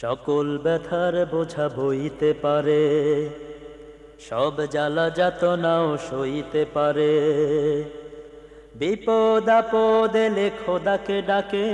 সকল ব্যথার বোঝা বইতে পারে, সব জ্বালা যাতনাও সইতে পারে। বিপদ আপদ এলে খোদাকে ডাকে,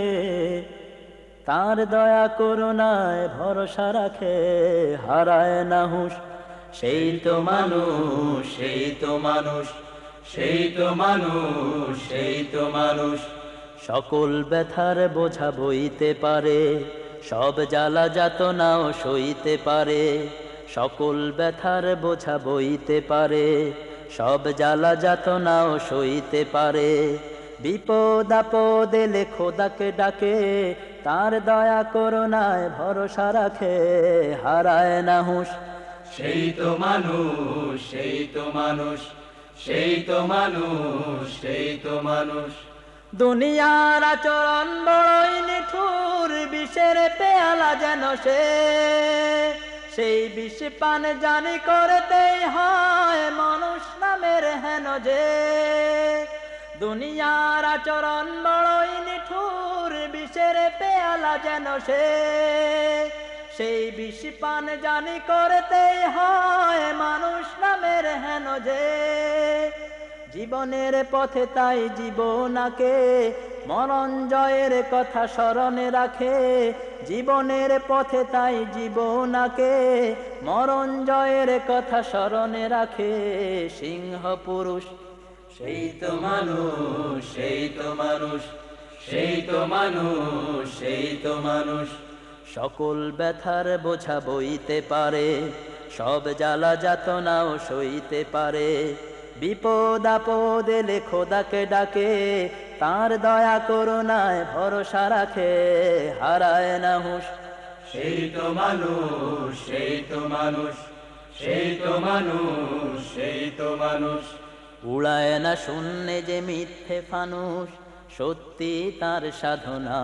তার দয়া করুণায় ভরসা রাখে। হারায় না হুঁশ সেই তো মানুষ, সেই তো মানুষ, সেই তো মানুষ, সেই তো মানুষ। সকল ব্যথার বোঝা বইতে পারে, সব জ্বালা যাতনাও সইতে পারে। সকল ব্যথার বোঝা বইতে পারে, সব জ্বালা যাতনাও সইতে পারে। বিপদ আপদ এলে খোদাকে ডাকে, তার দয়া করুণায় ভরসা রাখে। হারায় না হুঁশ সেই তো মানুষ, সেই তো মানুষ, সেই তো মানুষ, সেই তো মানুষ। দুনিয়ার আচরণ বড়ই নিঠুর, বিষের পেয়ালা যেন সে। সেই বিষ পান জানি করতেই হয় মানুষ নামের হেন যে। দুনিয়ার আচরণ বড়ই নিঠুর, বিষের পেয়ালা যেন সে। সেই বিষ পান জানি করতেই হয় মানুষ নামের হেন যে। জীবনের পথে তাই জীবনাকে মরণ জয়ের কথা স্মরণে রাখে। জীবনের পথে তাই জীবনাকে মরণ জয়ের কথা স্মরণে রাখে। সিংহ পুরুষ সেই তো মানুষ, সেই তো মানুষ, সেই তো মানুষ, সেই তো মানুষ। সকল ব্যথার বোঝা বইতে পারে, সব জ্বালা যাতনাও সইতে পারে। বিপদ আপদ এলে খোদাকে ডাকে, তার দয়া করুণায় ভরসা রাখে। হারায় না হুঁশ সেই তো মানুষ, সেই তো মানুষ, সেই তো মানুষ, সেই তো মানুষ। উড়ায় না শূন্যে যে মিথ্যে ফানুষ, সত্যি তার সাধনা।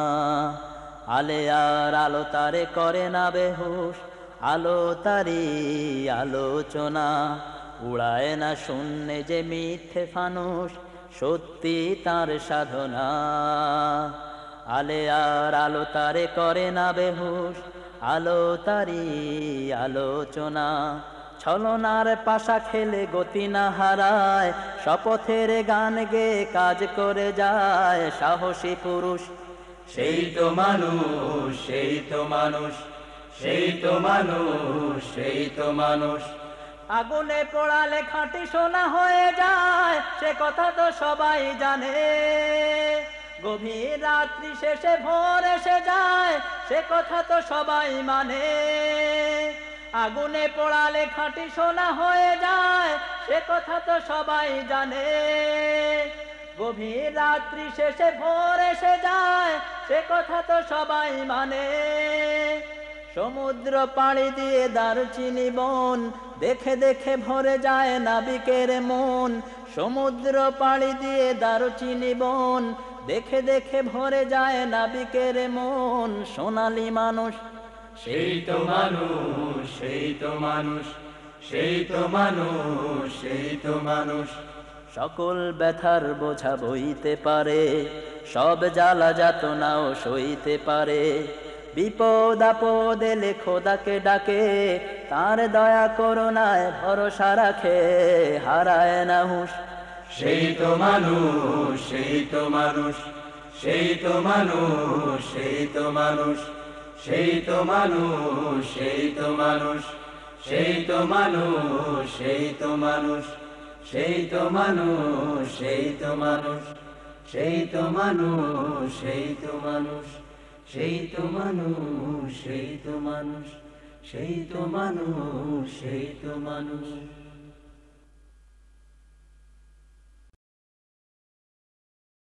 আলে আর আলো তারে করে না বেহুশ, আলো তারি আলোচনা। উড়ায় না শূন্যে যে মিথ্যে ফানুষ, সত্যি তার সাধনা। আলে আর আলো তারে করে না বেহুশ, আলো তারি আলোচনা। ছলনার পাশা খেলে গতি না হারায়, শপথের গান গেয়ে কাজ করে যায় সাহসী পুরুষ। সেই তো মানুষ, সেই তো মানুষ, সেই তো মানুষ, সেই তো মানুষ। আগুনে পোড়ালে খাঁটি সোনা হয়ে যায়, সে কথা তো সবাই জানে। গভীর রাত্রি শেষে ভোর এসে যায়, সে কথা তো সবাই মানে। আগুনে পোড়ালে খাঁটি সোনা হয়ে যায়, সে কথা তো সবাই জানে। গভীর রাত্রি শেষে ভোর এসে যায়, সে কথা তো সবাই মানে। সমুদ্র পাড়ি দিয়ে দারুচিনি বন, দেখে দেখে ভরে যায় নাবিকের মন। সমুদ্র পাড়ি দিয়ে দারুচিনি বন, দেখে দেখে ভরে যায় নাবিকের মন। সোনালী মানুষ সেই তো মানুষ, সেই তো মানুষ, সেই তো মানুষ, সেই তো মানুষ। সকল ব্যথার বোঝা বইতে পারে, সব জ্বালা যাতনাও সইতে পারে। বিপদ আপদ এলে খোদাকে ডাকে, তার দয়া করুণায় ভরসা রাখে। হারায় না হুঁশ সেই তো মানুষ, সেই তো মানুষ, সেই তো মানুষ, সেই তো মানুষ, সেই তো মানুষ, সেই তো মানুষ, সেই তো মানুষ, সেই তো মানুষ, সেই তো মানুষ, সেই তো মানুষ, সেই তো মানুষ, সেই তো মানুষ, সেই তো মানুষ, সেই তো মানুষ, সেই তো মানুষ, সেই তো মানুষ।